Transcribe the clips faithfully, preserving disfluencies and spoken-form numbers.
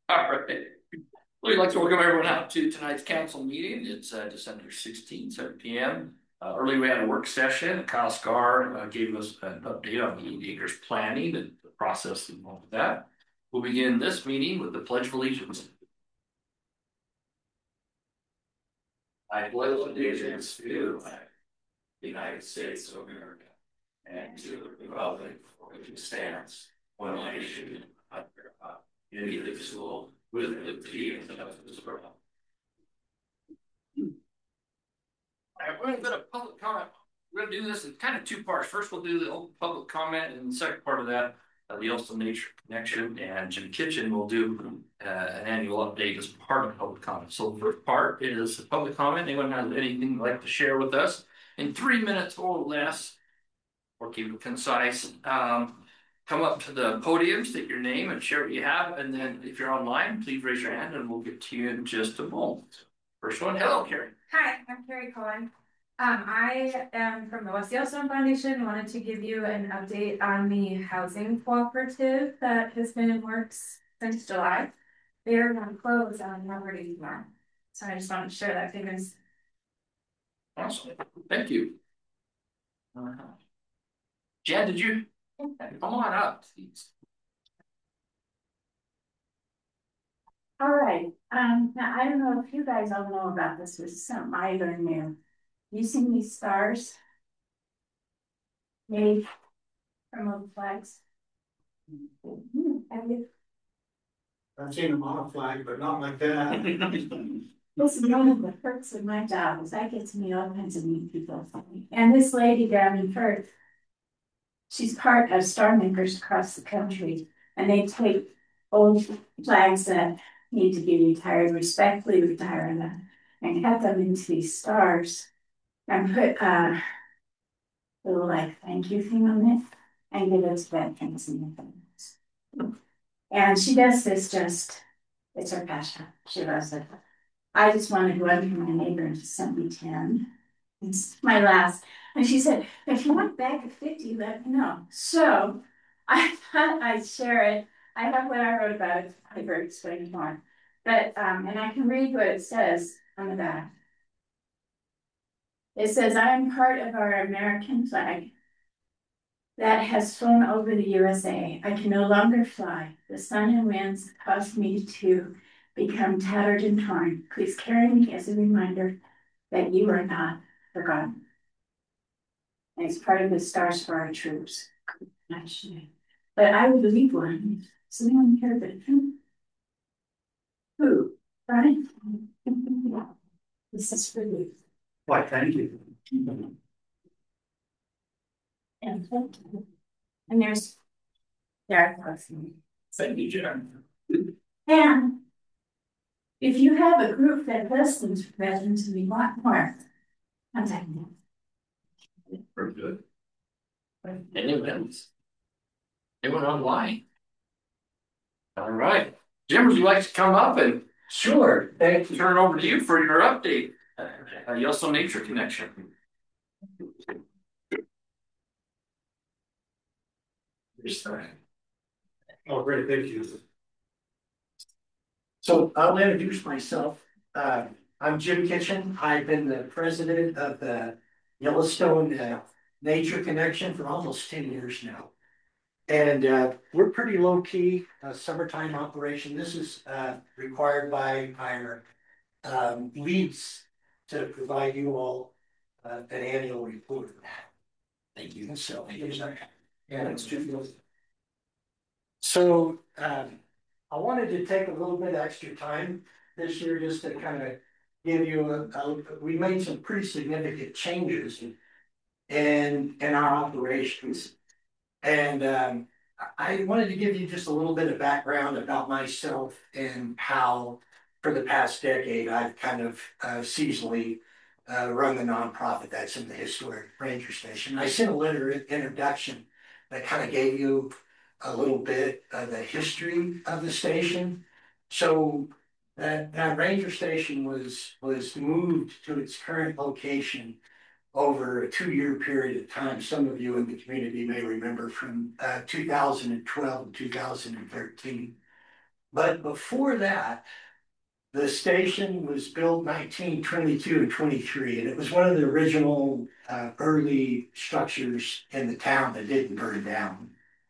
All right. We'd like to welcome everyone out to tonight's council meeting. It's uh, December sixteenth, seven P M. Uh, early we had a work session. Kyle Scar uh, gave us an update on the eighty acres planning and the process involved with that. We'll begin this meeting with the Pledge of Allegiance. I pledge allegiance to the United States of America and to the republic for which it stands, one nation under God, indivisible, with liberty and justice for all. All right, we're going to go to public comment. We're going to do this in kind of two parts. First, we'll do the open public comment, and the second part of that, uh, the Yellowstone Nature Connection, and Jim Kitchen will do uh, an annual update as part of public comment. So the first part is the public comment. Anyone has anything they'd like to share with us in three minutes or less, or keep it concise. Um, come up to the podium, state your name, and share what you have. And then if you're online, please raise your hand, and we'll get to you in just a moment. First one, hello, Carrie. Hi, I'm Carrie Cohen. Um, I am from the West Yellowstone Foundation. Wanted to give you an update on the housing cooperative that has been in works since July. They're going to close on Liberty tomorrow. So I just wanted to share that figures. Awesome. Thank you. Uh-huh. Jen, did you? Come on up, please. All right. Um, now I don't know if you guys all know about this. It's something I learned new. You see these stars made from little flags? Mm-hmm. Have you? I've seen them on a flag, but not like that. This is one of the perks of my job is I get to meet all kinds of neat people. And this lady down in Perth, she's part of star makers across the country, and they take old flags that need to be retired, respectfully retire them, and cut them into these stars and put a little like thank you thing on it and give it to veterans and things. And she does this just, it's her passion. She loves it. I just wanted to go out to my neighbor and she sent me ten. It's my last. And she said, if you want a bag of fifty, let me know. So I thought I'd share it. I have what I wrote about it. I wrote explain more. But, um, and I can read what it says on the back. It says, I am part of our American flag that has flown over the U S A. I can no longer fly. The sun and winds caused me to become tattered and torn. Please carry me as a reminder that you are not forgotten. And it's part of the Stars for Our Troops. But I would leave one. Does anyone care that? Who? Right? This is for you. Why, thank you. And, and there's Derek. Thank you, Jen. And if you have a group that listens for veterans and we want more, contact me. Very good. Anyone else? Anyone online? All right. Jim, would you like to come up and Sure. Thank you. turn it over to you for your update? Uh, Yellowstone Nature Connection. Oh, great. Thank you. So I'll introduce myself. Uh, I'm Jim Kitchen. I've been the president of the Yellowstone uh, Nature Connection for almost ten years now. And uh, we're pretty low key, uh, summertime operation. This is uh, required by our um, leads to provide you all uh, an annual report. Thank you. So here's our, yeah, it's two. So um, I wanted to take a little bit extra time this year just to kind of give you a, a we made some pretty significant changes in in our operations. And um, I wanted to give you just a little bit of background about myself and how, for the past decade, I've kind of uh, seasonally uh, run the nonprofit that's in the historic ranger station. I sent a letter introduction that kind of gave you a little bit of the history of the station. So that, that ranger station was was moved to its current location over a two-year period of time. Some of you in the community may remember from uh, two thousand twelve to two thousand thirteen. but before that, the station was built nineteen twenty-two and twenty-three, and it was one of the original uh, early structures in the town that didn't burn down.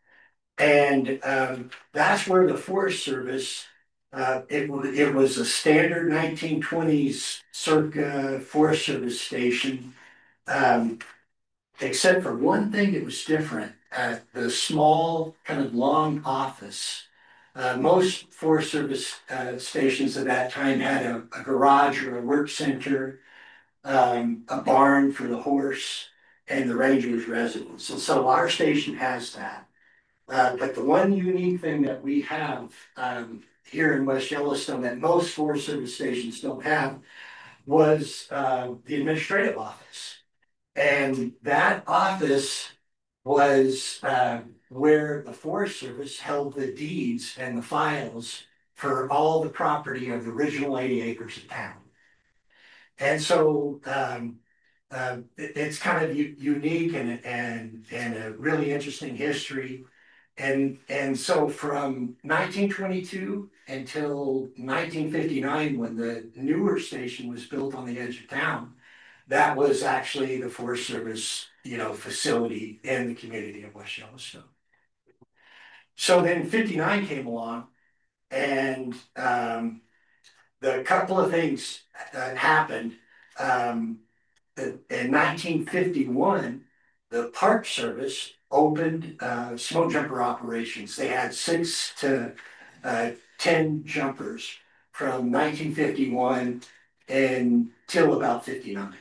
And um, that's where the Forest Service, uh, it, it was a standard nineteen twenties circa Forest Service station. Um, except for one thing, it was different. Uh, the small, kind of long office. Uh, most Forest Service uh, stations at that time had a, a garage or a work center, um, a barn for the horse, and the ranger's residence. And so our station has that. Uh, but the one unique thing that we have um, here in West Yellowstone that most Forest Service stations don't have was uh, the administrative office. And that office was uh, where the Forest Service held the deeds and the files for all the property of the original eighty acres of town. And so um, uh, it, it's kind of u- unique and, and, and a really interesting history. And, and so from nineteen twenty-two until nineteen fifty-nine, when the newer station was built on the edge of town, that was actually the Forest Service, you know, facility in the community of West Yellowstone. So then fifty-nine came along, and um, the couple of things that happened. Um, in nineteen fifty-one, the Park Service opened uh, smoke jumper operations. They had six to uh, ten jumpers from nineteen fifty-one until about fifty-nine.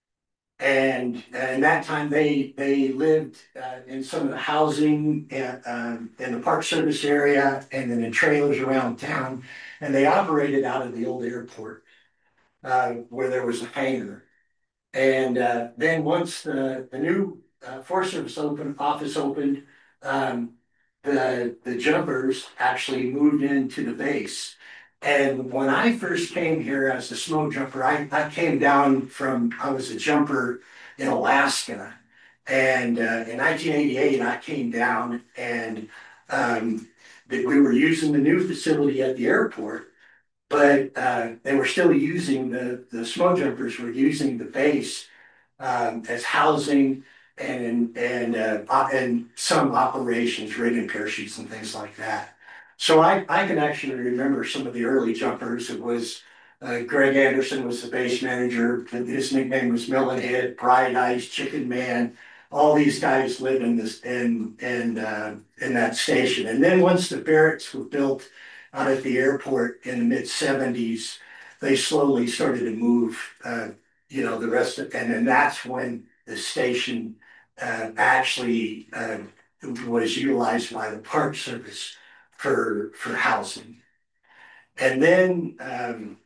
And in that time, they they lived uh, in some of the housing uh, um, in the Park Service area, and then in trailers around town. And they operated out of the old airport, uh, where there was a hangar. And uh, then once the the new uh, Forest Service open office opened, um, the the jumpers actually moved into the base. And when I first came here as a smoke jumper, I, I came down from, I was a jumper in Alaska. And uh, in nineteen eighty-eight, I came down and um, we were using the new facility at the airport, but uh, they were still using, the, the smoke jumpers were using the base um, as housing and, and, uh, and some operations, rigging parachutes and things like that. So I, I can actually remember some of the early jumpers. It was uh, Greg Anderson was the base manager. His nickname was Melonhead, Bright Eyes, Chicken Man. All these guys lived in this in in uh, in that station. And then once the barracks were built out at the airport in the mid seventies, they slowly started to move. Uh, you know, the rest of, and then that's when the station uh, actually uh, was utilized by the Park Service for for housing. And then um,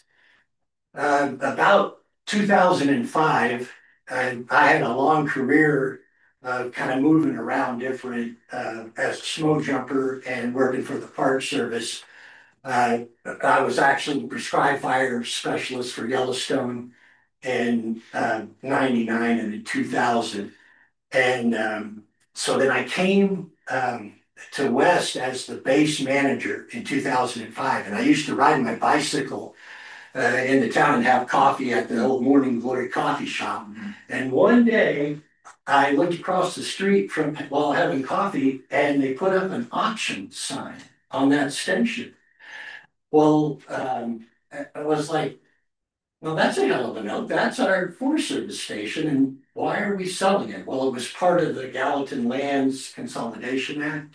uh, about two thousand five, I, I had a long career uh, kind of moving around different uh, as a smoke jumper and working for the Park Service. Uh, I was actually the prescribed fire specialist for Yellowstone in uh, ninety-nine and in two thousand. And um, so then I came um, to West as the base manager in two thousand five. And I used to ride my bicycle uh, in the town and have coffee at the old Morning Glory coffee shop. Mm-hmm. And one day I looked across the street from while having coffee, and they put up an auction sign on that station. Well, um, I was like, well, that's a hell of a note. That's our Forest Service station, and why are we selling it? Well, it was part of the Gallatin Lands Consolidation Act,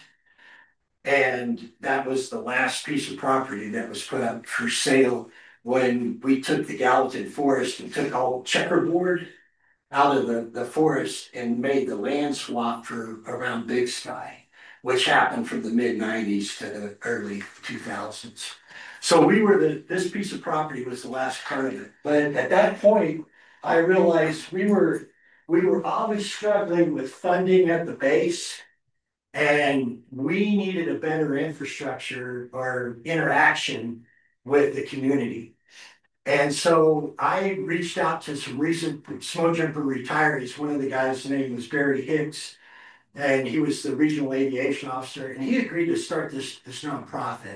and that was the last piece of property that was put up for sale when we took the Gallatin Forest and took all checkerboard out of the, the forest and made the land swap for around Big Sky, which happened from the mid nineties to the early two thousands. So we were the, this piece of property was the last part of it. But at that point, I realized we were, we were always struggling with funding at the base, and we needed a better infrastructure or interaction with the community. And so I reached out to some recent smoke jumper retirees. One of the guys' name was Barry Hicks, and he was the regional aviation officer, and he agreed to start this, this nonprofit.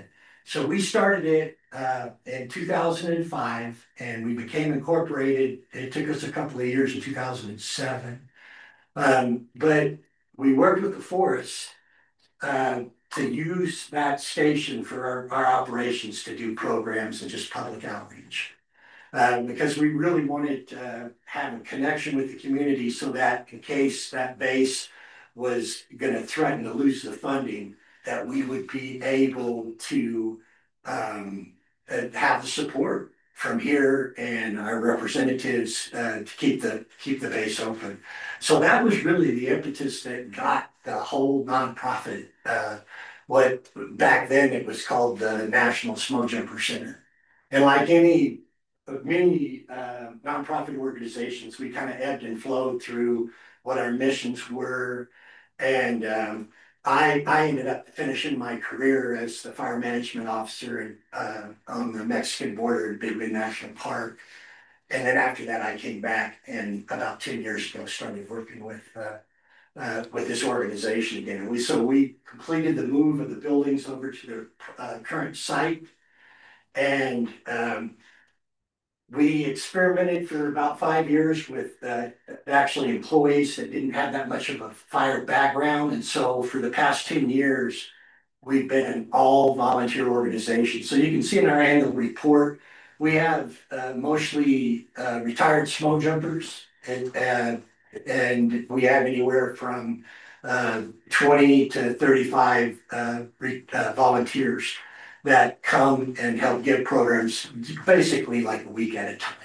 So we started it uh, in two thousand five, and we became incorporated. It took us a couple of years in two thousand seven, um, but we worked with the forest uh, to use that station for our, our operations to do programs and just public outreach. Uh, because we really wanted to have a connection with the community so that in case that base was going to threaten to lose the funding, that we would be able to um, uh, have the support from here and our representatives uh, to keep the keep the base open. So that was really the impetus that got the whole nonprofit. Uh, what back then it was called the National Smoke Jumper Center, and like any many uh, nonprofit organizations, we kind of ebbed and flowed through what our missions were. And um, I, I ended up finishing my career as the fire management officer uh, on the Mexican border at Big Bend National Park. And then after that, I came back and about ten years ago started working with uh, uh, with this organization again. And we so we completed the move of the buildings over to their uh, current site, and um, we experimented for about five years with uh, actually employees that didn't have that much of a fire background. And so for the past ten years, we've been an all volunteer organization. So you can see in our annual report, we have uh, mostly uh, retired smoke jumpers, and, uh, and we have anywhere from uh, twenty to thirty-five uh, re- uh, volunteers that come and help give programs basically like a week at a time.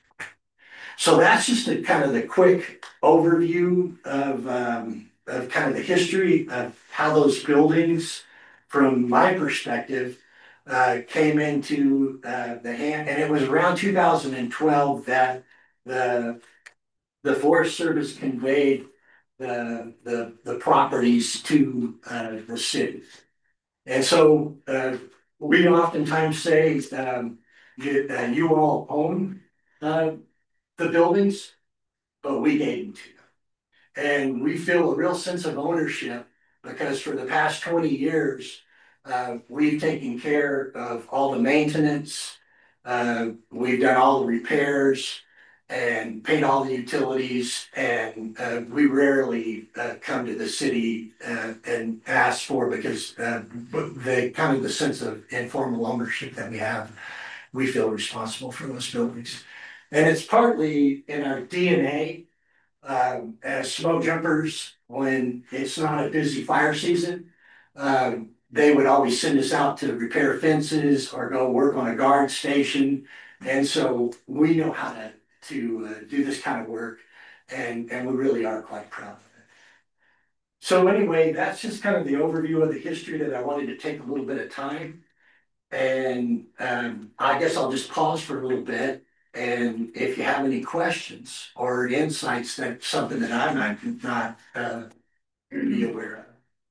So that's just a kind of the quick overview of, um, of kind of the history of how those buildings, from my perspective, uh, came into uh, the hand. And it was around two thousand twelve that the, the Forest Service conveyed the, the, the properties to uh, the city. And so uh, we oftentimes say, um, you, uh, you all own uh, the buildings, but we gave them to you. And we feel a real sense of ownership because for the past twenty years, uh, we've taken care of all the maintenance, uh, we've done all the repairs and paid all the utilities, and uh, we rarely uh, come to the city uh, and ask for, because uh, the kind of the sense of informal ownership that we have, we feel responsible for those buildings. And it's partly in our D N A um, as smoke jumpers. When it's not a busy fire season, um, they would always send us out to repair fences or go work on a guard station. And so we know how to, to uh, do this kind of work, and, and we really are quite proud of it. So anyway, that's just kind of the overview of the history that I wanted to take a little bit of time. And um, I guess I'll just pause for a little bit. And if you have any questions or insights, that's something that I'm not, not uh, be aware of.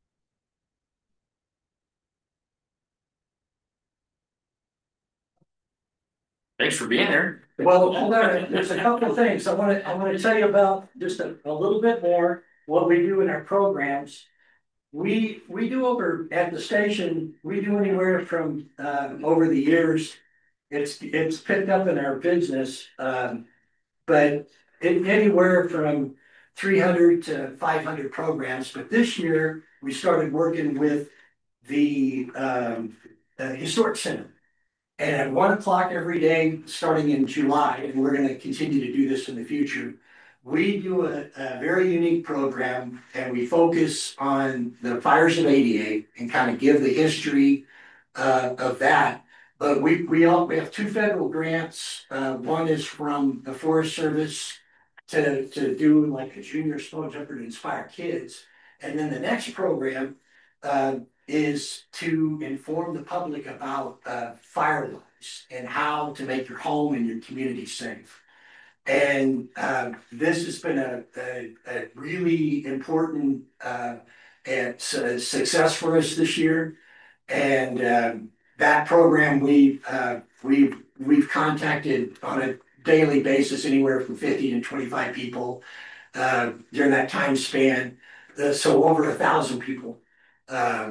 Thanks for being there. Well, hold on. There's a couple of things I want to I want to tell you about, just a, a little bit more what we do in our programs. We we do over at the station. We do anywhere from uh, over the years. It's it's picked up in our business, um, but it, anywhere from three hundred to five hundred programs. But this year we started working with the um, uh, Historic Center. And at one o'clock every day, starting in July, and we're going to continue to do this in the future, we do a, a very unique program, and we focus on the fires of eighty-eight and kind of give the history uh, of that. But we we all we have two federal grants. Uh, one is from the Forest Service to to do like a junior smoke jumper to inspire kids, and then the next program uh, is to inform the public about uh, fire lives and how to make your home and your community safe. And uh, this has been a, a, a really important uh, and, uh, success for us this year. And um, that program, we uh, we've we've contacted on a daily basis anywhere from fifty to twenty-five people uh, during that time span. Uh, so over a thousand people um,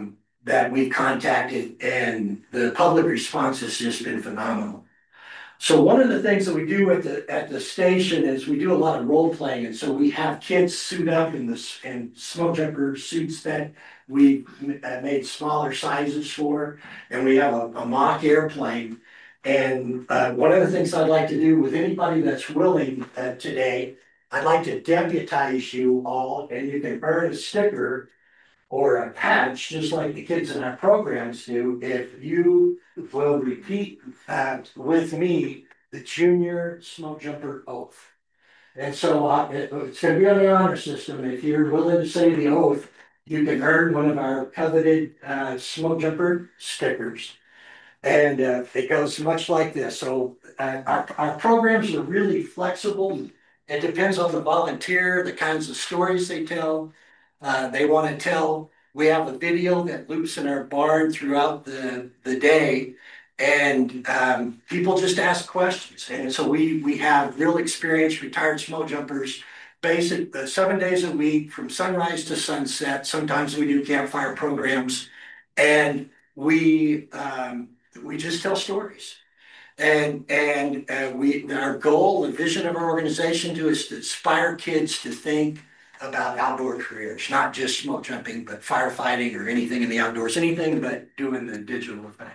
that we contacted, and the public response has just been phenomenal. So one of the things that we do at the, at the station is we do a lot of role playing, and so we have kids suit up in this, in smoke jumper suits that we made smaller sizes for, and we have a, a mock airplane. And uh, one of the things I'd like to do with anybody that's willing uh, today, I'd like to deputize you all, and you can earn a sticker or a patch, just like the kids in our programs do, if you will repeat uh, with me the junior smoke jumper oath. And so uh, it, it's going to be on the honor system. If you're willing to say the oath, you can earn one of our coveted uh, smoke jumper stickers. And uh, it goes much like this. So uh, our, our programs are really flexible. It depends on the volunteer, the kinds of stories they tell. Uh, they want to tell. We have a video that loops in our barn throughout the, the day, and um, people just ask questions. And so we we have real experienced retired smoke jumpers, basic uh, seven days a week from sunrise to sunset. Sometimes we do campfire programs, and we um, we just tell stories. And and uh, we our goal, the vision of our organization, to is to inspire kids to think about outdoor careers, not just smoke jumping, but firefighting or anything in the outdoors, anything but doing the digital thing.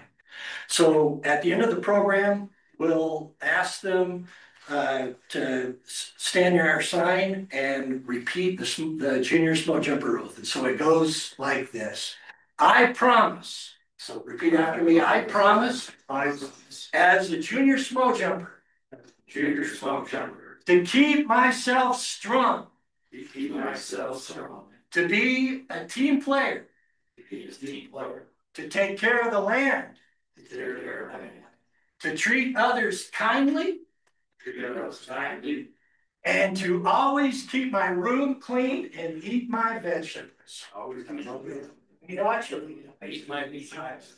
So at the end of the program, we'll ask them uh, to stand near our sign and repeat the, the junior smoke jumper oath. And so it goes like this. I promise. So repeat after me. I promise. I promise. As a junior smoke jumper. Junior smoke jumper. To keep myself strong. To keep myself strong. To be a team player. To be a team player. To take care of the land. To take care of the land. To treat others kindly. To treat others kindly. And to always keep my room clean and eat my vegetables. Always keep my room. You know, actually, I eat my meat.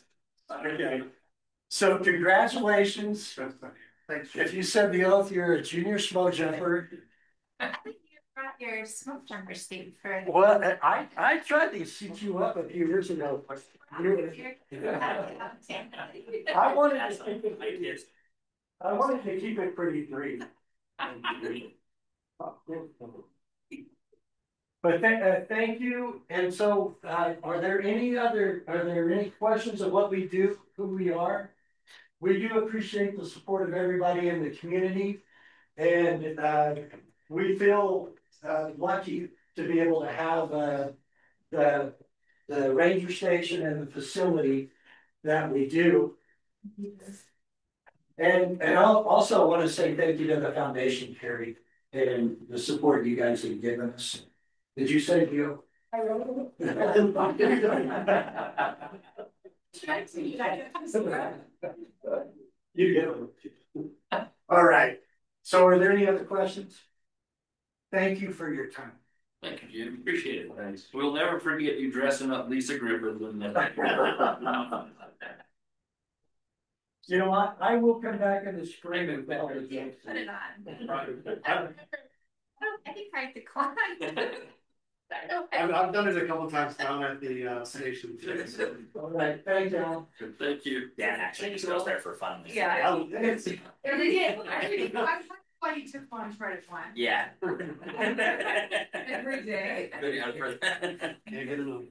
Okay. So congratulations. If you said the oath, you're a junior smoke jumper. Brought your smoke jumper suit for. Well, I, I tried to seat you up a few years ago. I wanted to keep it, I wanted to keep it pretty brief. But th uh, thank you. And so, uh, are there any other, are there any questions of what we do, who we are? We do appreciate the support of everybody in the community. And uh, we feel uh, lucky to be able to have uh, the, the ranger station and the facility that we do. And, and I also want to say thank you to the foundation, Carrie, and the support you guys have given us. Did you say Gil? I wrote it. You get it. All right. So are there any other questions? Thank you for your time. Thank you, Jim. Appreciate it. Thanks. We'll never forget you dressing up Lisa Griffith. You know what? I will come back in the spring and Put it on. I think I declined. I've, I've done it a couple times down at the uh, station. All right, thank you. Thank you. Dan actually just goes there for fun. Yeah. Oh, it's- Why you took one for it one. Yeah. Every day. Can't get enough.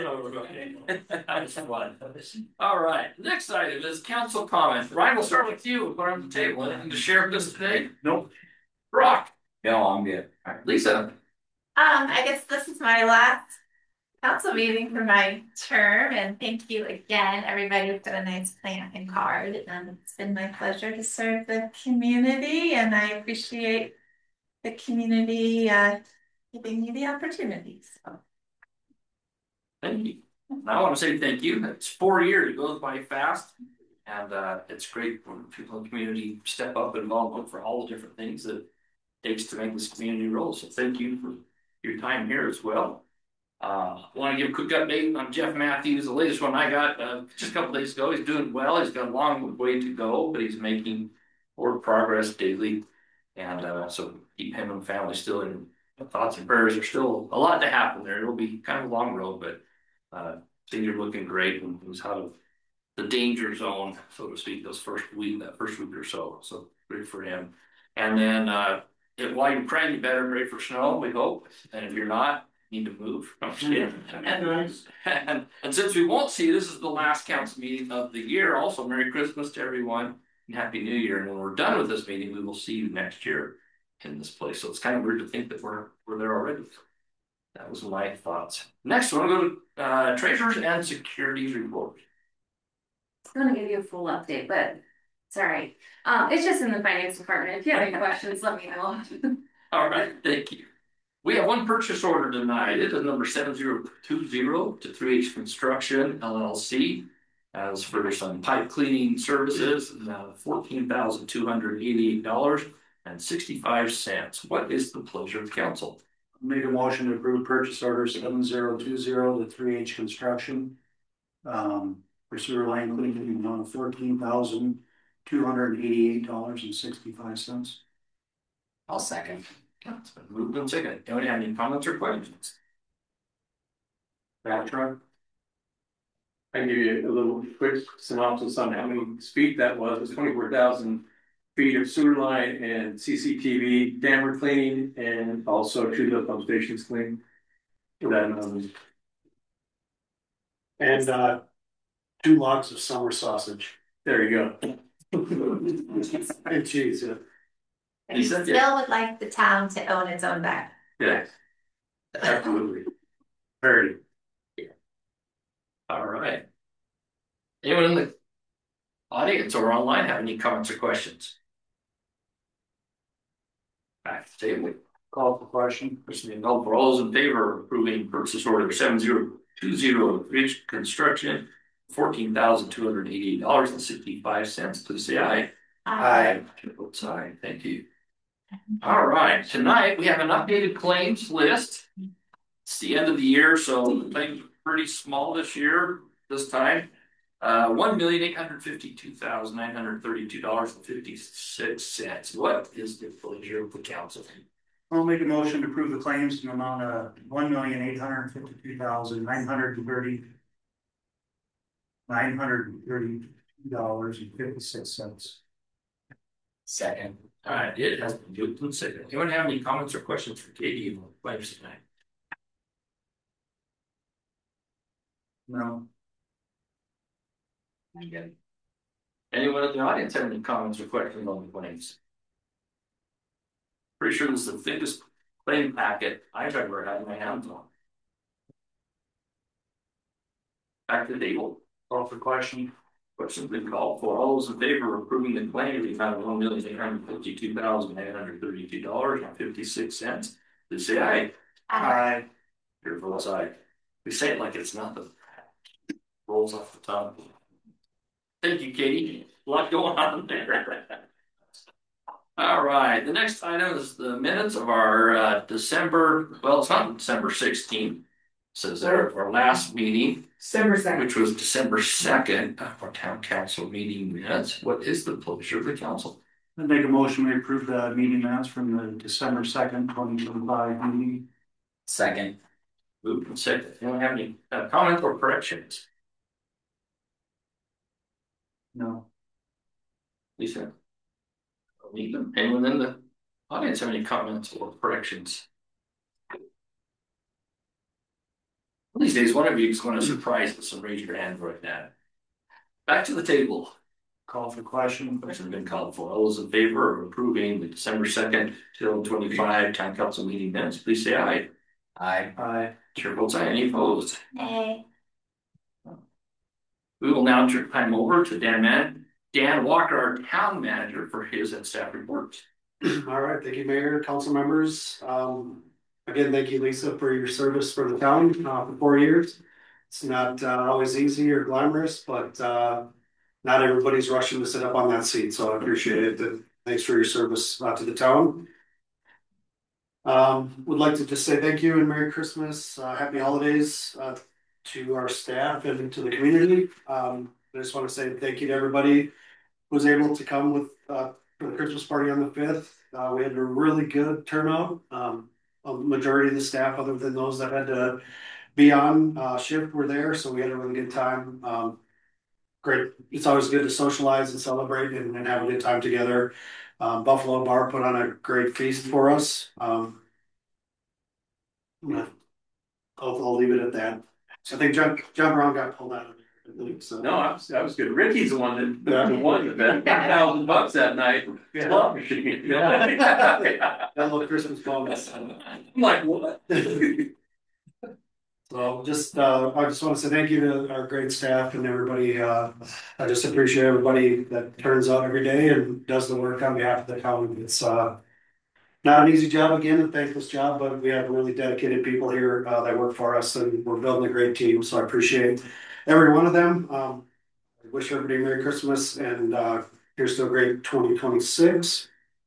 I just wanted this. All right, next item is council comment. Ryan, we'll start with you. Put on the table. Anything to share with us today? Nope. Brock. No, I'm good. All right, Lisa. Um, I guess this is my last council meeting for my term, and thank you again, everybody, for a nice plant and card. And it's been my pleasure to serve the community, and I appreciate the community uh, giving me the opportunity. So. Thank you. I want to say thank you. It's four years. It goes by fast. And uh, it's great when people in the community step up and volunteer for all the different things that it takes to make this community roll. So thank you for your time here as well. Uh, I want to give a quick update on Jeff Matthews. The latest one I got uh, just a couple days ago. He's doing well. He's got a long way to go, but he's making forward progress daily. And uh, so keep him and family still in thoughts and prayers. There's still a lot to happen there. It'll be kind of a long road, but uh, things are looking great and was out of the danger zone, so to speak, those first week, that first week or so. So great for him. And then uh, if, while you're praying, you better pray for snow, we hope. And if you're not, you need to move. I'm just kidding. And, and, and since we won't see, this is the last council meeting of the year. Also, Merry Christmas to everyone and Happy New Year. And when we're done with this meeting, we will see you next year in this place. So it's kind of weird to think that we're we're there already. That was my thoughts. Next, we're going to go to uh, treasurers and securities report. It's gonna give you a full update, but sorry. Um, it's just in the finance department. If you have any questions, let me know. All right, thank you. We have one purchase order tonight. It is number seven zero two zero to three H Construction L L C. As for some pipe cleaning services, uh, fourteen thousand two hundred eighty-eight dollars and sixty-five cents. What is the pleasure of the council? Make a motion to approve purchase order seven zero two zero to three H Construction. Um, for sewer line cleaning in the amount of fourteen thousand two hundred eighty-eight dollars and sixty-five cents. I'll second. It's been moved and seconded. Anyone have any comments or questions? Backtrack. I can give you a little quick synopsis on how many feet that was. It's twenty-four thousand feet of sewer line and C C T V camera cleaning and also two lift pump stations clean. Then, um, And uh, two logs of summer sausage. there you go. And cheese, yeah. And you said still yeah. would like the town to own its own back. Yes. Absolutely. Very. All right. Anyone in the audience or online have any comments or questions? Back to the table. Call for question. Question being called for. All those in favor of approving purchase order seven zero two zero Bridge Construction, fourteen thousand two hundred eighty-eight dollars and sixty-five cents, please say aye. Aye. Chair votes aye. Thank you. All right, tonight we have an updated claims list. It's the end of the year, so claims are pretty small this year, this time. Uh, one million eight hundred fifty-two thousand nine hundred thirty-two dollars and fifty-six cents. What is the pleasure of the council? I'll make a motion to approve the claims in the amount of one million eight hundred fifty-two thousand nine hundred thirty. Nine hundred thirty-two dollars and fifty-six cents. Second. All right, it has been moved and seconded. Anyone have any comments or questions for Katie on claims tonight? No. Again. Anyone in the audience have any comments or questions on the claims? Pretty sure this is the thickest claim packet I've ever had my hands on. Back to the table. Call for question. Questions been called for. All those in favor of approving the claim, we found one million eight hundred fifty-two thousand eight hundred thirty-two dollars and fifty-six cents. Please say aye. Aye. Your vote's aye. We say it like it's nothing. Rolls off the tongue. Thank you, Katie. A lot going on there. All right. The next item is the minutes of our uh, December. Well, it's not December sixteenth. Says there our last meeting. December second. Which was December second of our town council meeting minutes. What is the pleasure of the council? I make a motion to approve the meeting minutes from the December second, twenty twenty-five meeting. Second. Moved and seconded. Anyone have any uh, comment or corrections? No. Lisa? Anyone in the audience have any comments or corrections? One of these days, one of you is going to surprise us and raise your hand right now. Back to the table. Call for question. Question has been called for. All those in favor of approving the December second, twenty twenty-five town council meeting minutes, please say aye. Aye. Aye. Chair votes aye. Any opposed? Aye. We will now turn time over to Dan Man, Dan Walker, our town manager, for his and staff reports. All right, thank you, Mayor, council members. Um, again, thank you, Lisa, for your service for the town uh, for four years. It's not uh, always easy or glamorous, but uh, not everybody's rushing to sit up on that seat, so I appreciate it. And thanks for your service uh, to the town. Um, would like to just say thank you and Merry Christmas, uh, Happy Holidays uh, to our staff and to the community. Um, I just want to say thank you to everybody who was able to come with uh, for the Christmas party on the fifth. Uh, we had a really good turnout. Um, a majority of the staff, other than those that had to beyond uh, shift were there, so we had a really good time. Um, great. It's always good to socialize and celebrate and, and have a good time together. Um, Buffalo Bar put on a great feast for us. Um, yeah, I'll, I'll leave it at that. I think John, John Brown got pulled out of it, I think, so. No, I was, that was good. Ricky's the one that, Yeah. the one that bet a thousand bucks that night. Yeah. Slot machine. That little Christmas bonus. I'm like, what? So just, uh, I just want to say thank you to our great staff and everybody. Uh, I just appreciate everybody that turns out every day and does the work on behalf of the county. It's, uh, not an easy job, again, a thankless job, but we have really dedicated people here, uh, that work for us, and we're building a great team. So I appreciate every one of them. Um, I wish everybody Merry Christmas, and, uh, here's to a great twenty twenty-six.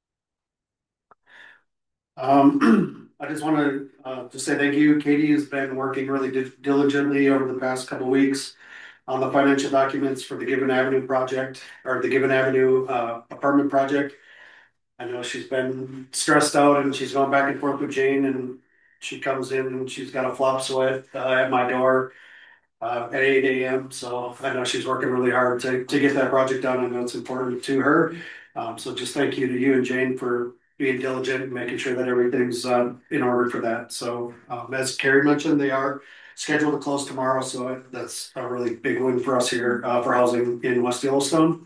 Um, I just want to uh, just say thank you. Katie has been working really di- diligently over the past couple weeks on the financial documents for the Gibbon Avenue project, or the Gibbon Avenue uh, apartment project. I know she's been stressed out and she's going back and forth with Jane, and she comes in and she's got a flop sweat uh, at my door uh, at eight A M. So I know she's working really hard to, to get that project done. I know it's important to her. Um, so just thank you to you and Jane for being diligent and making sure that everything's uh, in order for that. So um, as Carrie mentioned, they are scheduled to close tomorrow. So that's a really big win for us here uh, for housing in West Yellowstone.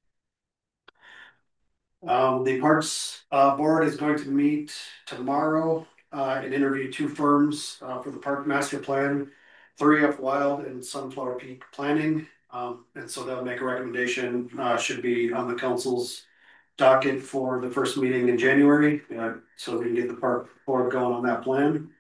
Um, the Parks uh, Board is going to meet tomorrow uh, and interview two firms uh, for the Park Master Plan, three F Wild and Sunflower Peak Planning. Um, and so they'll make a recommendation, uh, should be on the council's docket for the first meeting in January, uh, so we can get the Park Board going on that plan.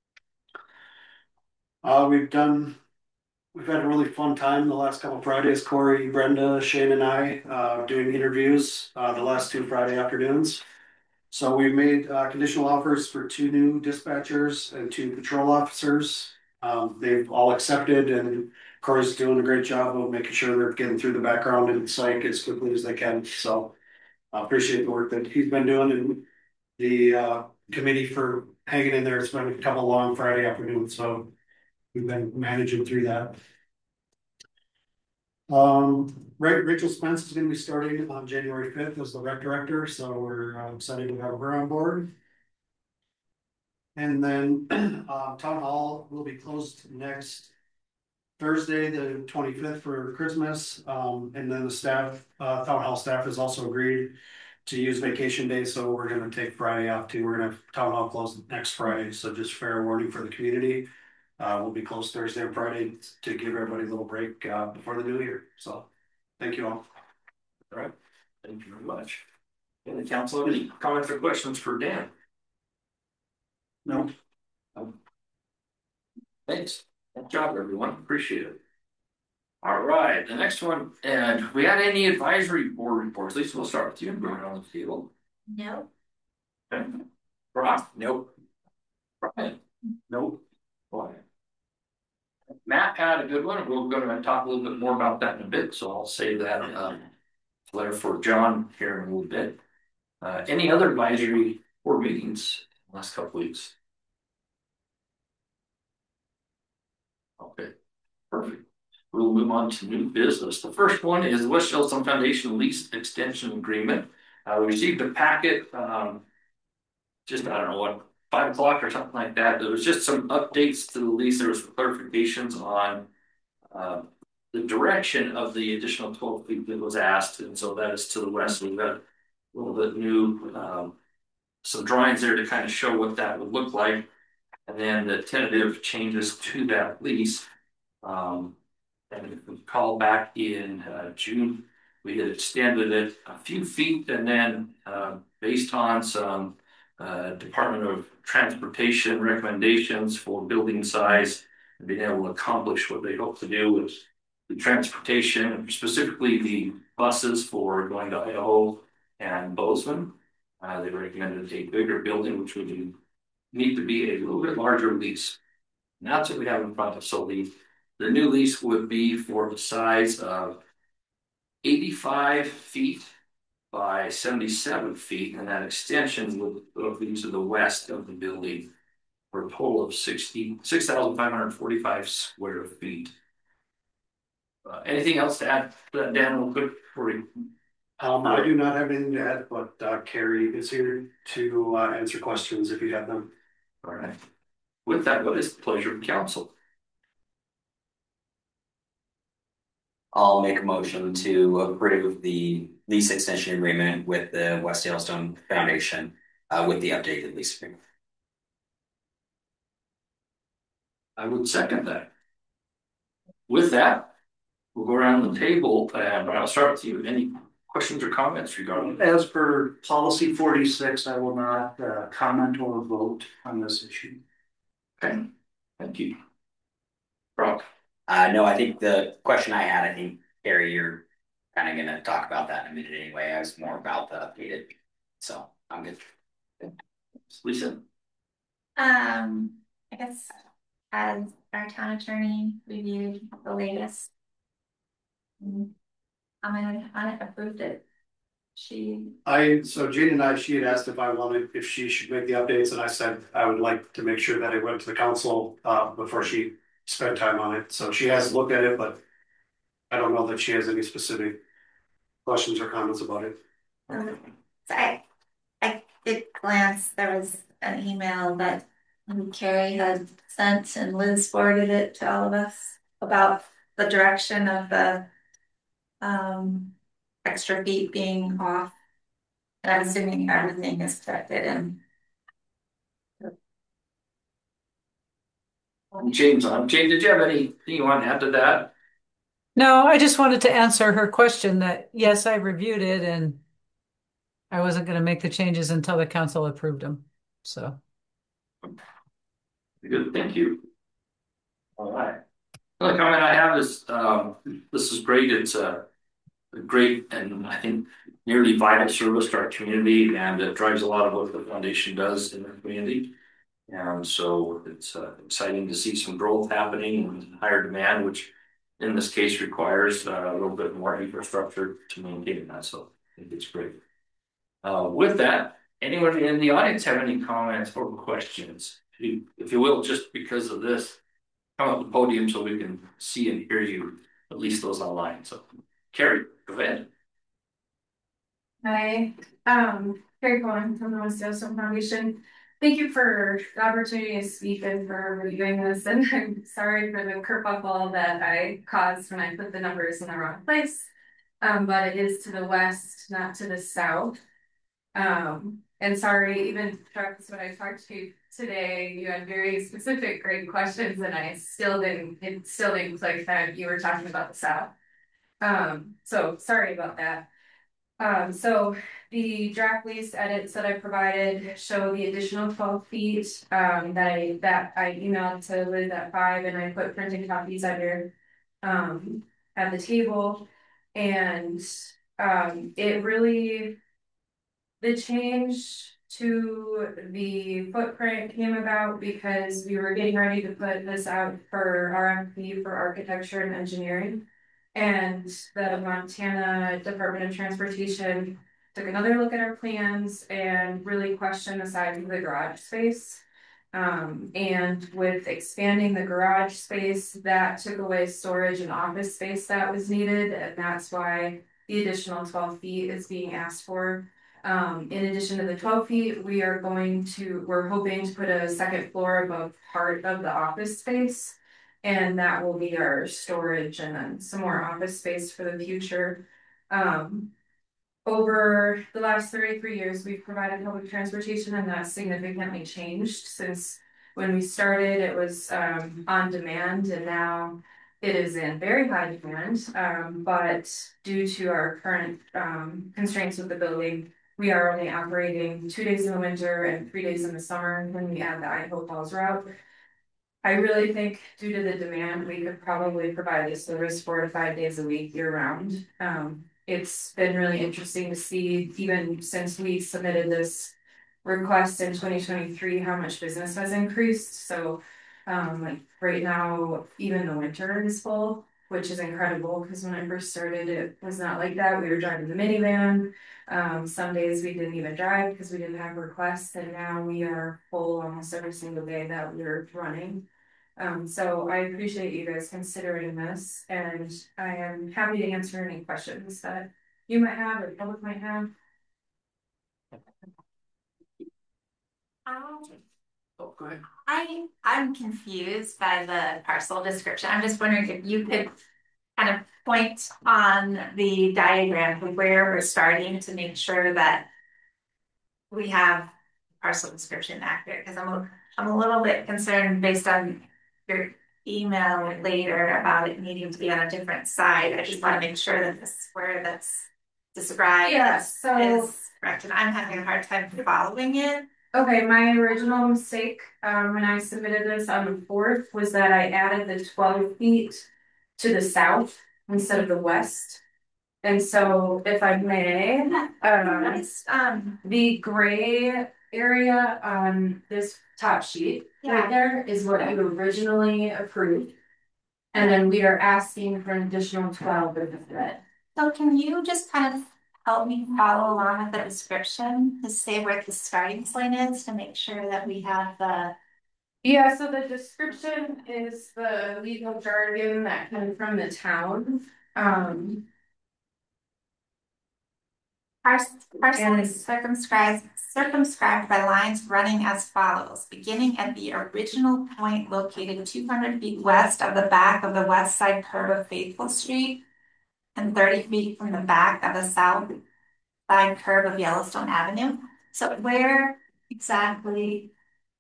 Uh, we've done We've had a really fun time the last couple of Fridays. Corey, Brenda, Shane, and I uh, doing interviews uh, the last two Friday afternoons. So we made uh, conditional offers for two new dispatchers and two patrol officers. Um, they've all accepted, and Corey's doing a great job of making sure they're getting through the background and psych as quickly as they can. So I appreciate the work that he's been doing, and the uh, committee for hanging in there. It's been a couple long Friday afternoons, so we've been managing through that. Um, Rachel Spence is going to be starting on January fifth as the rec director, so we're uh, excited to have her on board. And then uh, town hall will be closed next Thursday, the twenty-fifth, for Christmas. Um, and then the staff, uh, town hall staff has also agreed to use vacation days, so we're going to take Friday off too. We're going to have town hall closed next Friday, so just fair warning for the community. Uh, we'll be closed Thursday and Friday to give everybody a little break uh, before the new year. So, thank you all. All right, thank you very much. And the council, any comments or questions for Dan? No. Um, thanks. Good job, everyone. Appreciate it. All right, the next one, and we had any advisory board reports? Lisa, we'll start with you and bring it on the table. No. Okay. Brock? Nope. Brian? Nope. Boy. Matt had a good one. We're going to talk a little bit more about that in a bit, so I'll save that um, later for John here in a little bit. Uh, any other advisory board meetings in the last couple weeks? Okay, perfect. We'll move on to new business. The first one is the West Yellowstone Foundation lease extension agreement. Uh, we received a packet, um, just I don't know what, five o'clock or something like that. There was just some updates to the lease. There was clarifications on uh, the direction of the additional twelve feet that was asked, and so that is to the west. We've got a little bit new, um, some drawings there to kind of show what that would look like, and then the tentative changes to that lease. Um, and if we call back in uh, June, we had extended it a few feet, and then uh, based on some uh, Department of Transportation recommendations for building size and being able to accomplish what they hope to do with the transportation, specifically the buses for going to Idaho and Bozeman. Uh, they recommended a bigger building, which would need to be a little bit larger lease. And that's what we have in front of us. So the, the new lease would be for the size of eighty-five feet by seventy-seven feet, and that extension would, would be to the west of the building. for a total of sixty, six thousand five hundred forty-five square feet. Uh, anything else to add to that, Dan, real quick for you? Um, I do not have anything to add, but uh, Carrie is here to uh, answer questions if you have them. All right. With that, what is the pleasure of council? I'll make a motion to approve the lease extension agreement with the West Hailstone Foundation uh, with the updated lease agreement. I would second that. With that, we'll go around the table and I'll start with you. Any questions or comments regarding? As per policy forty-six, I will not uh, comment or vote on this issue. Okay, thank you. Brock? Uh, no, I think the question I had, I think, Carrie, you're kind of going to talk about that in a minute anyway. I was more about the updated. So I'm good. Lisa? Um, I guess as our town attorney reviewed the latest, I'm gonna on it, approved it. She, I, so Jane and I, she had asked if I wanted, if she should make the updates, and I said I would like to make sure that it went to the council uh, before she spent time on it. So she has looked at it, but I don't know that she has any specific questions or comments about it. um, so I, I did glance, there was an email that Carrie had sent and Liz forwarded it to all of us about the direction of the um extra feet being off. And I'm assuming everything is corrected and James on. James, did you have anything you want to add to that? No, I just wanted to answer her question that, yes, I reviewed it and I wasn't going to make the changes until the council approved them. So. Good, thank you. All right. The only comment I have is, um, this is great. It's a, a great and I think nearly vital service to our community, and it drives a lot of what the foundation does in the community. And so it's uh, exciting to see some growth happening and higher demand, which in this case requires uh, a little bit more infrastructure to maintain that. So I think it's great. Uh, with that, anyone in the audience have any comments or questions? If you, if you will, just because of this, come up to the podium so we can see and hear you, at least those online. So Carrie, go ahead. Hi, um, Carrie Cohen from the West Hailstone Foundation. Thank you for the opportunity to speak and for reviewing this, and I'm sorry for the kerfuffle that I caused when I put the numbers in the wrong place. Um, but it is to the west, not to the south. Um, and sorry, even Travis, when I talked to you today, you had very specific, great questions, and I still didn't, it still didn't click that you were talking about the south. Um, so sorry about that. Um, so the draft lease edits that I provided show the additional twelve feet, um, that I, that I emailed to Liz at five, and I put printed copies at your, um, at the table. And, um, it really, the change to the footprint came about because we were getting ready to put this out for R F P for architecture and engineering. And the Montana Department of Transportation took another look at our plans and really questioned the size of the garage space. Um, and with expanding the garage space, that took away storage and office space that was needed. And that's why the additional twelve feet is being asked for. Um, in addition to the twelve feet, we are going to, we're hoping to put a second floor above part of the office space. And that will be our storage and then some more office space for the future. Um, over the last thirty-three years, we've provided public transportation, and that's significantly changed since when we started. It was um, on demand, and now it is in very high demand. Um, but due to our current um, constraints with the building, we are only operating two days in the winter and three days in the summer when we add the Idaho Falls route. I really think due to the demand, we could probably provide this service four to five days a week year round. Um, it's been really interesting to see, even since we submitted this request in twenty twenty-three, how much business has increased. So um, like right now, even the winter is full. which is incredible because when I first started, it was not like that. We were driving the minivan. Um, some days we didn't even drive because we didn't have requests, and now we are full almost every single day that we're running. Um, so I appreciate you guys considering this, and I am happy to answer any questions that you might have or the public might have. Um, Oh, go ahead. I, I'm confused by the parcel description. I'm just wondering if you could kind of point on the diagram of where we're starting to make sure that we have parcel description accurate, because I'm a, I'm a little bit concerned based on your email later about it needing to be on a different side. I just want to make sure that this is where that's described Yes, so is correct, and I'm having a hard time following it. okay, my original mistake um, when I submitted this on the fourth was that I added the twelve feet to the south instead of the west. And so, if I may, um, Um, the gray area on this top sheet right Yeah. there is what you originally approved. And then we are asking for an additional twelve with the thread. so can you just kind of help me follow along with the description to say where the starting point is to make sure that we have the Yeah, so the description is the legal jargon that comes from the town. Um, Parcel, parcel And- is circumscribed, circumscribed by lines running as follows, beginning at the original point located two hundred feet west of the back of the west side curve of Faithful Street and thirty feet from the back of the south side curve of Yellowstone Avenue. So where exactly,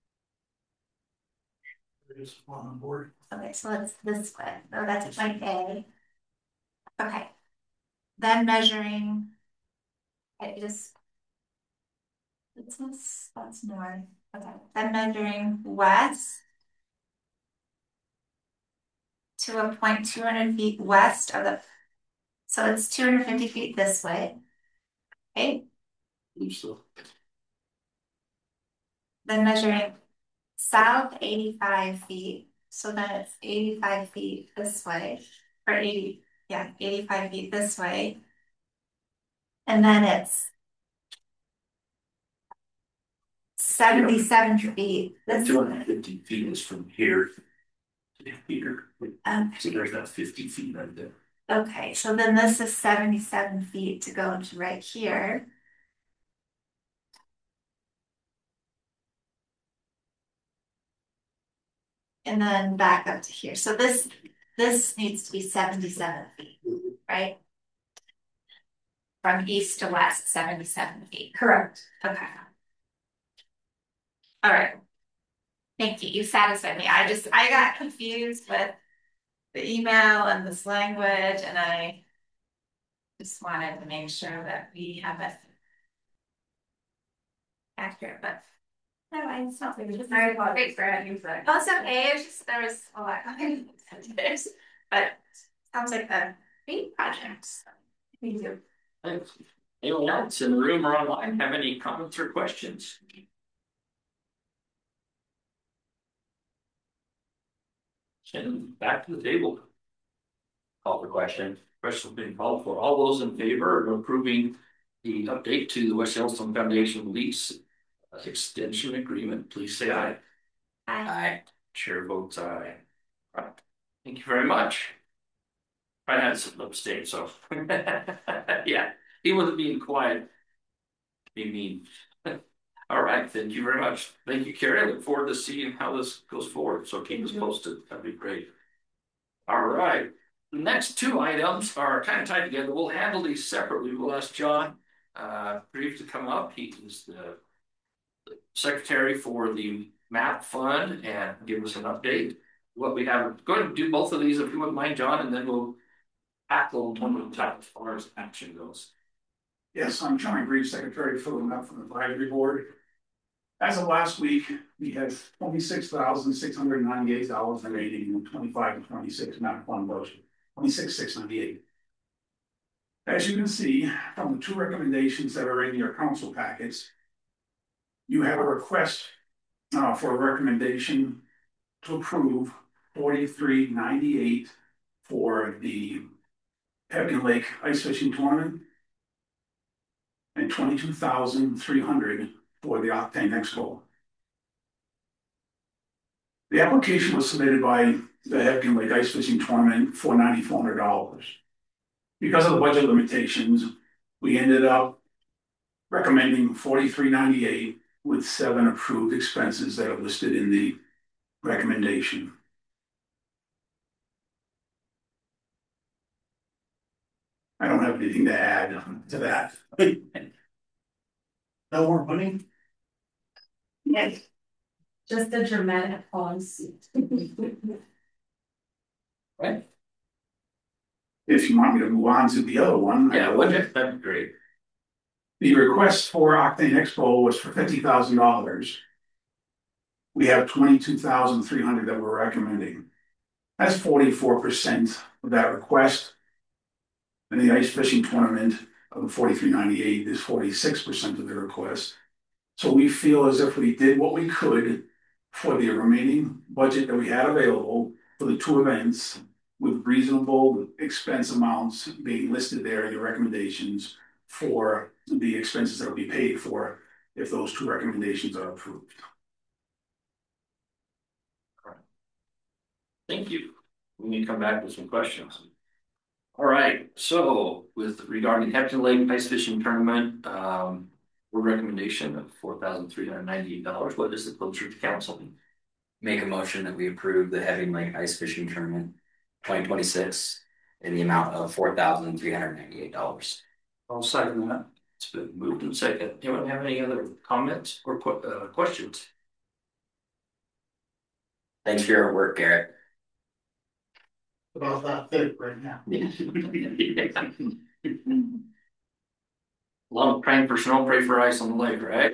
Just on board. okay, so it's this way, so that's point A. Okay. Then measuring, I just, it's this, that's north, okay, then measuring west to a point two hundred feet west of the, so it's two hundred fifty feet this way. Okay, So, then measuring south eighty-five feet, so then it's eighty-five feet this way, or eighty, yeah, eighty-five feet this way. And then it's seventy-seven feet this two way. hundred fifty feet is from here to here. Um, So there's that fifty feet right there. Okay, so then this is seventy-seven feet to go to right here. And then back up to here. So this, this needs to be seventy-seven feet, right? From east to west, seventy-seven feet. correct. Okay. All right. Thank you. You satisfied me. I just, I got confused with the email and this language, and I just wanted to make sure that we have it accurate, but no, it's not. I apologize for having said. Oh, it's okay. It's just there was a lot going on this, but sounds like a great project. So we do. Thanks. Anyone else in the room or online have any comments or questions? And back to the table. Call for question. Question being called for. All those in favor of approving the update to the West Yellowstone Foundation lease extension agreement, please say aye. Bye. Aye. Chair votes aye. Right. Thank you very much. I had some abstain, so yeah, he wasn't being quiet. Be mean. All right, thank you very much. Thank you, Carrie. I look forward to seeing how this goes forward. So keep us posted. That'd be great. All right. The next two items are kind of tied together. We'll handle these separately. We'll ask John uh, Grieve to come up. He is the secretary for the MAP fund and give us an update. What we have, go ahead and do both of these if you wouldn't mind, John, and then we'll tackle one at a time as far as action goes. Yes, I'm John Grieve, Secretary for the MAP Fund Advisory Board. As of last week, we had twenty-six thousand six hundred ninety-eight dollars remaining in twenty-five and twenty-six MAP Fund budget, twenty-six thousand six hundred ninety-eight. As you can see from the two recommendations that are in your council packets, you have a request uh, for a recommendation to approve forty-three ninety-eight for the Pelican Lake Ice Fishing Tournament. And twenty-two thousand three hundred for the Octane Expo. The application was submitted by the Pelican Lake Ice Fishing Tournament for nine thousand four hundred dollars. Because of the budget limitations, we ended up recommending forty-three ninety-eight with seven approved expenses that are listed in the recommendation. I don't have anything to add to that. No more money? Yes. Just a dramatic pause. Right? If you want me to move on to the other one. Yeah, would you? That'd be great. The request for Octane Expo was for fifty thousand dollars. We have twenty-two thousand three hundred that we're recommending. That's forty-four percent of that request. And the ice fishing tournament of the forty-three ninety-eight is forty-six percent of the request. So we feel as if we did what we could for the remaining budget that we had available for the two events with reasonable expense amounts being listed there in the recommendations for the expenses that will be paid for if those two recommendations are approved. Thank you. We need to come back with some questions. All right, so with regarding Pelican Lake Ice Fishing Tournament, um, board recommendation of four thousand three hundred ninety-eight dollars. What is the pleasure of the council? Make a motion that we approve the Heavy Lake Ice Fishing Tournament twenty twenty-six in the amount of four thousand three hundred ninety-eight dollars. I'll second that. It's been moved and second. Anyone have any other comments or qu uh, questions? Thanks for your work, Garrett. About that thick right now. Love praying for snow, pray for ice on the lake, right?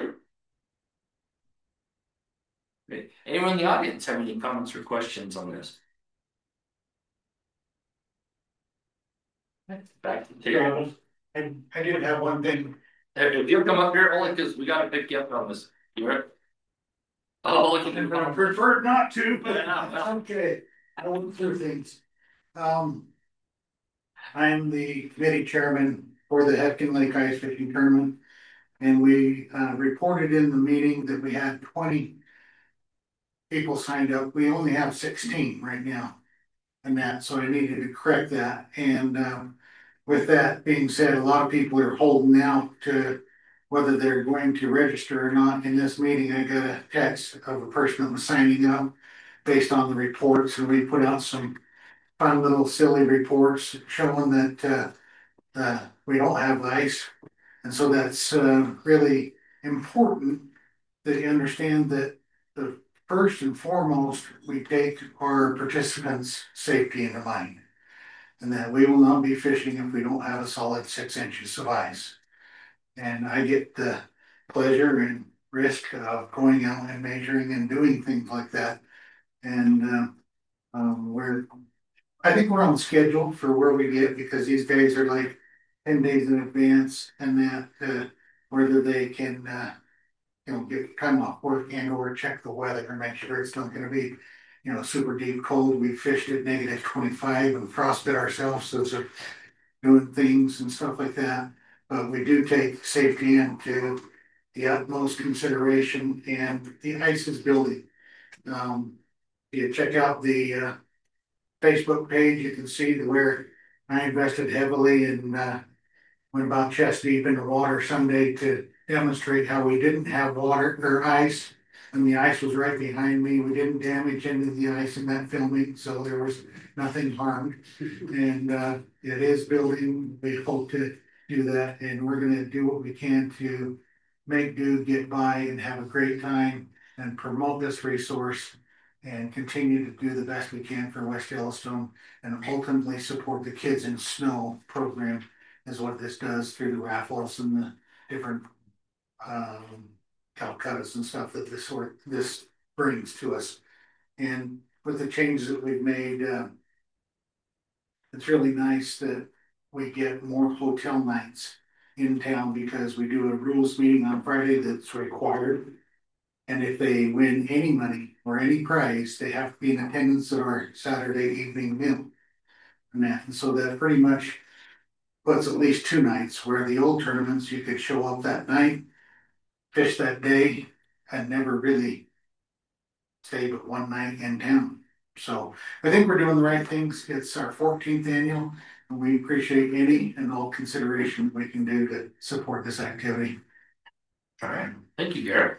Okay. Anyone in the audience have any comments or questions on this? Back to the table. I, I did have one thing. If you'll come up here, only because we gotta pick you up on this. You right? Oh, look at I him. prefer not to, but Yeah. okay. I went through things. Um. I'm the committee chairman for the Hetkin Lake Ice Fishing Tournament. And we uh, reported in the meeting that we had twenty people signed up. We only have sixteen right now. And that, so I needed to correct that. And um, with that being said, a lot of people are holding out to whether they're going to register or not. In this meeting, I got a text of a person that was signing up based on the reports, and we put out some fun little silly reports showing that uh, uh, we don't have ice. And so that's uh, really important that you understand that the first and foremost, we take our participants' safety into mind. And that we will not be fishing if we don't have a solid six inches of ice. And I get the pleasure and risk of going out and measuring and doing things like that. And uh, um, we're, I think we're on schedule for where we get, because these guys are like ten days in advance, and that uh, whether they can uh, you know, get time off work and or check the weather and make sure it's not going to be, you know, super deep cold. We fished at negative twenty-five and frostbit ourselves, so they're doing things and stuff like that. But we do take safety into the utmost consideration, and the ice is building. Um, you check out the uh, Facebook page, you can see where I invested heavily and uh, went about chest deep in the water Sunday to demonstrate how we didn't have water or ice, and the ice was right behind me. We didn't damage any of the ice in that filming, so there was nothing harmed. And uh, it is building. We hope to do that, and we're going to do what we can to make do, get by, and have a great time, and promote this resource, and continue to do the best we can for West Yellowstone, and ultimately support the Kids in Snow program, is what this does through the raffles and the different um, Calcuttas and stuff that this sort this brings to us. And with the changes that we've made, uh, it's really nice that we get more hotel nights in town, because we do a rules meeting on Friday that's required. And if they win any money or any prize, they have to be in attendance at our Saturday evening meal. and that, and so that pretty much puts at least two nights, where the old tournaments, you could show up that night, fish that day, and never really stay but one night in town. So I think we're doing the right things. It's our fourteenth annual, and we appreciate any and all consideration we can do to support this activity. All right, thank you, Garrett.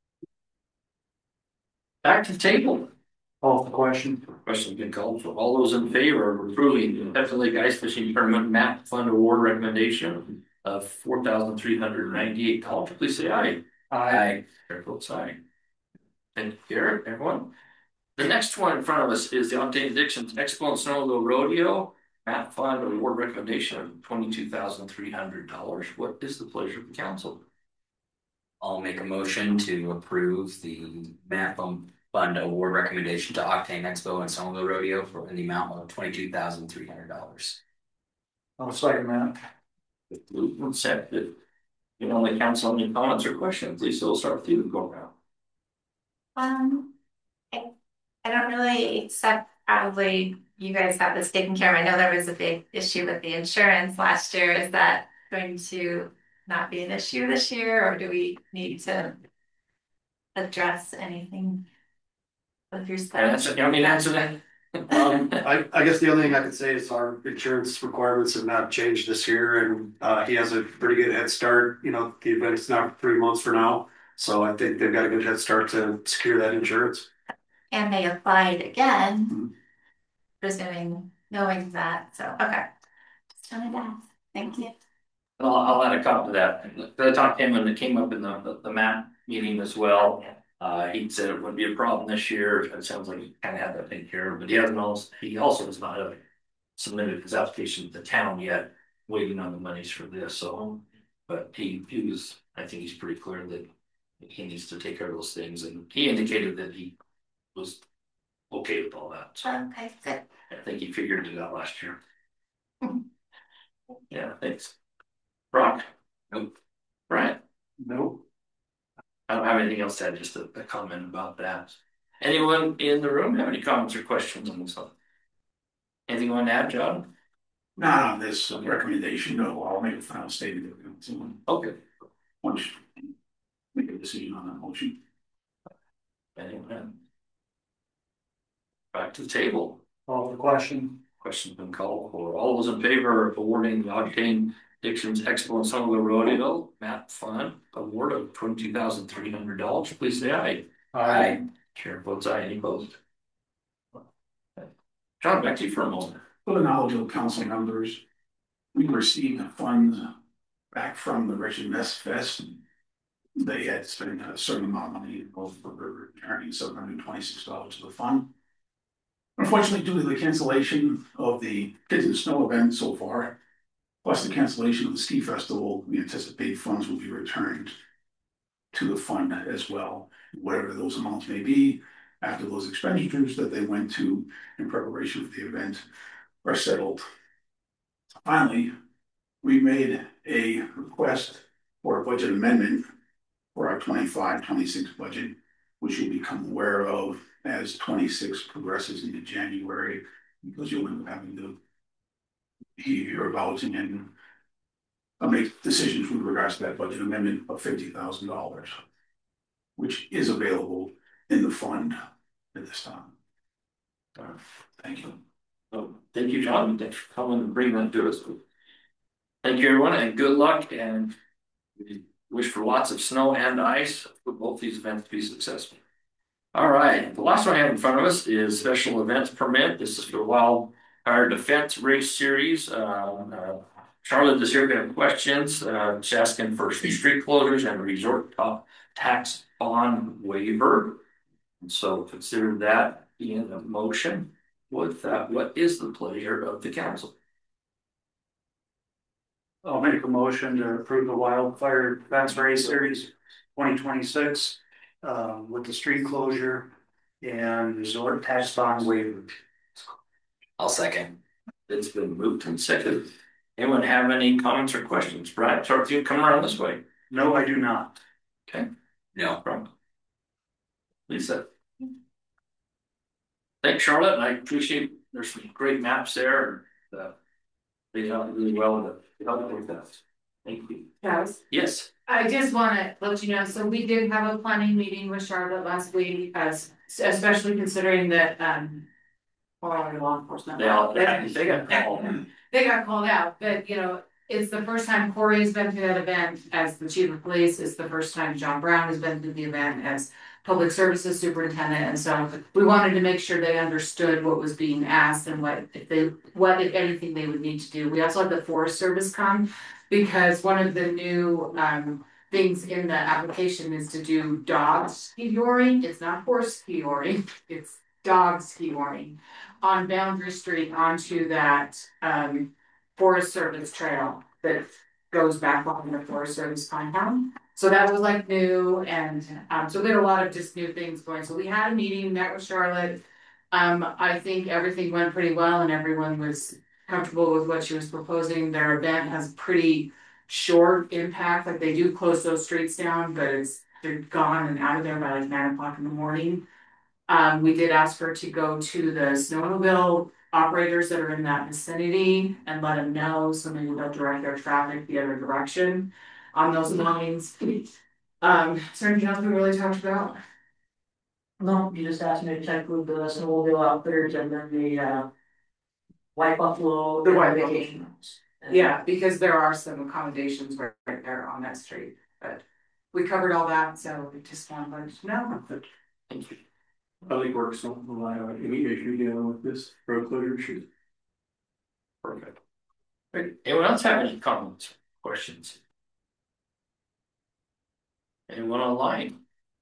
Back to the table. Call the question. Question been called for. All those in favor of approving the Pepsi Lake Ice Fishing Tournament Map Fund Award recommendation of four thousand three hundred ninety-eight dollars, please say aye. Aye. Chair votes aye. Thank you, Garrett, everyone. The next one in front of us is the Octane Addictions Expo and Snowmobile Rodeo Map Fund Award recommendation of twenty-two thousand three hundred dollars. What is the pleasure of the council? I'll make a motion to approve the map fund award recommendation to Octane Expo and Snowmobile Rodeo for in the amount of twenty-two thousand three hundred dollars. I'll second that. Moved and seconded. You know, the council, any comments or questions? Lisa, we'll start with you. Go around. Um, I, I don't really, except probably you guys have this taken care of. I know there was a big issue with the insurance last year. Is that going to not be an issue this year, or do we need to address anything with your staff? I mean, answer that. Um, I, I guess the only thing I could say is our insurance requirements have not changed this year, and uh, he has a pretty good head start. You know, the event's not three months for now, so I think they've got a good head start to secure that insurance. And they applied again, Mm-hmm. presuming, knowing that, so, okay. Just wanted to ask, thank you. I'll, I'll add a comment to that. By the time came when it came up in the, the, the map meeting as well, uh, he said it wouldn't be a problem this year. It sounds like he kind of had that taken care of, but he hasn't also, he also has not uh, submitted his application to the town yet, waiting on the monies for this, so. But he, he was, I think he's pretty clear that he needs to take care of those things, and he indicated that he was okay with all that. So Okay, good. I think he figured it out last year. Yeah, thanks. Brock? Nope. Brian? Nope. I don't have anything else to add, just a, a comment about that. Anyone in the room have any comments or questions on this one? Anything you want to add, John? Not on this recommendation, no, I'll make a final statement. Okay. Once make a decision on that motion. Anyone? Back to the table. Call the question. Question's been called for. All those in favor of awarding the Octane Addictions Expo and Snowmobile Rodeo Map Fund award of twenty-two thousand three hundred dollars, please say aye. Aye. Chair votes aye. Any opposed? John, back to you for a moment. For the knowledge of council members, we received funds back from the Richard Mess Fest. They had spent a certain amount of money, both for returning seven hundred twenty-six dollars to the fund. Unfortunately, due to the cancellation of the Kids in the Snow event so far, plus the cancellation of the ski festival, we anticipate funds will be returned to the fund as well, whatever those amounts may be, after those expenditures that they went to in preparation for the event are settled. Finally, we made a request for a budget amendment for our twenty-five twenty-six budget, which you'll become aware of as twenty-six progresses into January, because you'll end up having to hear about and uh, make decisions with regards to that budget amendment of fifty thousand dollars, which is available in the fund at this time. Uh, thank you. Oh, thank you, John. Thanks for coming and bringing that to us. Thank you, everyone, and good luck. And we wish for lots of snow and ice for both these events to be successful. All right, the last one I have in front of us is special events permit. This is for Wildfire Defense Race Series. Uh, uh, Charlotte is here. We have questions. Uh, she's asking for street closures and resort top tax bond waiver. And so consider that in a motion. With that, what is the pleasure of the council? I'll make a motion to approve the Wildfire Defense Race Series twenty twenty-six um, with the street closure and resort tax bond waiver. I'll second. It's been moved and seconded. Anyone have any comments or questions? Brad, start with you. Come around this way. No, I do not. Okay. No problem. Lisa. Thanks, Charlotte. I appreciate there's some great maps there. uh, they helped really well to help with that. Thank you. Yes. Yes. I just wanna let you know, so we did have a planning meeting with Charlotte last week, as, especially considering that, um. Well, law enforcement. They all, they got called. They got called out, but you know, it's the first time Corey's been to that event as the chief of police, it's the first time John Brown has been to the event as public services superintendent, and so we wanted to make sure they understood what was being asked and what if they, what if anything they would need to do. We also had the Forest Service come, because one of the new um things in the application is to do dog ski touring. It's not horse ski touring, it's dog ski touring on Boundary Street onto that um Forest Service trail that goes back on the Forest Service compound. So that was like new, and um so there are a lot of just new things going. So we had a meeting, met with Charlotte. Um, I think everything went pretty well and everyone was comfortable with what she was proposing. Their event has pretty short impact, like they do close those streets down, but it's, they're gone and out of there by like nine o'clock in the morning. Um, we did ask her to go to the snowmobile operators that are in that vicinity and let them know, so maybe they'll direct their traffic the other direction on those lines. Um, is there anything else we really talked about? No, you just asked me to check with the snowmobile outfitters and then the uh. White Buffalo. The White Buffalo. Yeah, because there are some accommodations right, right there on that street, but we covered all that, so we just wanted to let you know. Thank you. Public Works don't allow any issue dealing with this road closure issue. Perfect. Great. Anyone else have any comments, questions? Anyone online?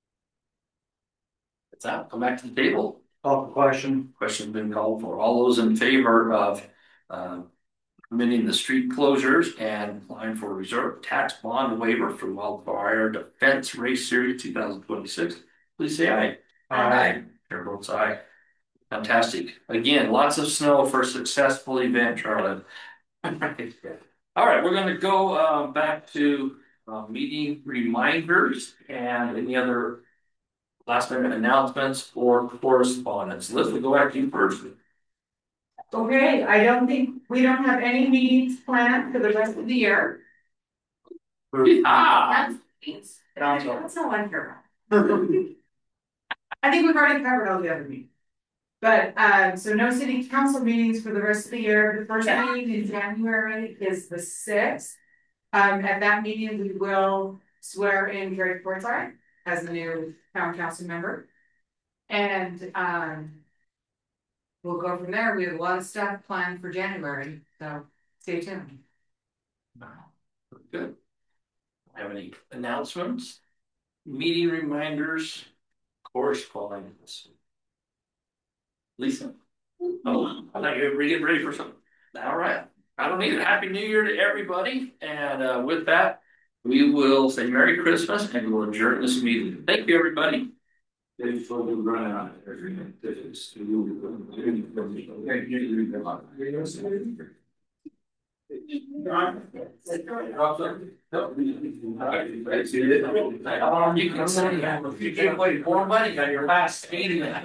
It's out, come back to the table. Call for question. Question's been called for. All those in favor of uh, permitting the street closures and applying for a reserve tax bond waiver for Wildfire Defense Race Series two thousand twenty-six, please say aye. Aye. Chair votes aye. Fantastic. Again, lots of snow for a successful event, Charlotte. All right, we're going to go uh, back to uh, meeting reminders and any other last minute announcements or correspondence. Liz, we go back to you first. Okay, I don't think, we don't have any meetings planned for the rest of the year. Ah, That's, that's not one here. I think we've already covered all the other meetings. But, um, so no city council meetings for the rest of the year. The first meeting in January is the sixth. Um, at that meeting, we will swear in Gary Forsyth as the new town council member. And, um, we'll go from there. We have a lot of stuff planned for January, so stay tuned. Good. Have any announcements, meeting reminders, correspondence? Lisa? Oh, I thought you were getting ready for something. All right. I don't need a happy new year to everybody. And uh, with that, we will say Merry Christmas and we'll adjourn this meeting. Thank you, everybody. Thank you can say you gave away more money on your last meeting. I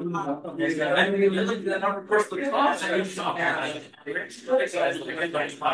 mean, you look at that number, of course, the cost.